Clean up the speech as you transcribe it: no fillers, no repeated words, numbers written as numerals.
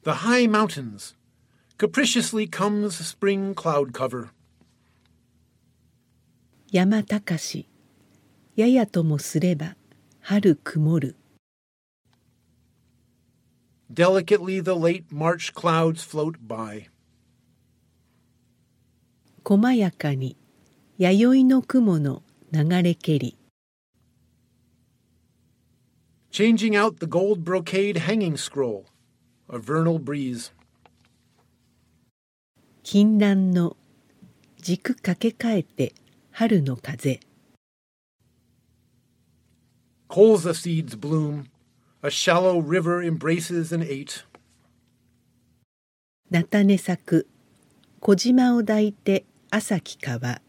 The high mountains. Capriciously comes spring cloud cover. 山高し、ややともすれば春曇る。 Delicately the late March clouds float by. 細やかに弥生の雲の流れけり。 Changing out the gold brocade hanging scroll. A vernal breeze. 金蘭の軸かけ替えて春の風。 Colza seeds bloom. A shallow river embraces an eight. 菜種咲く小島を抱いて朝木川。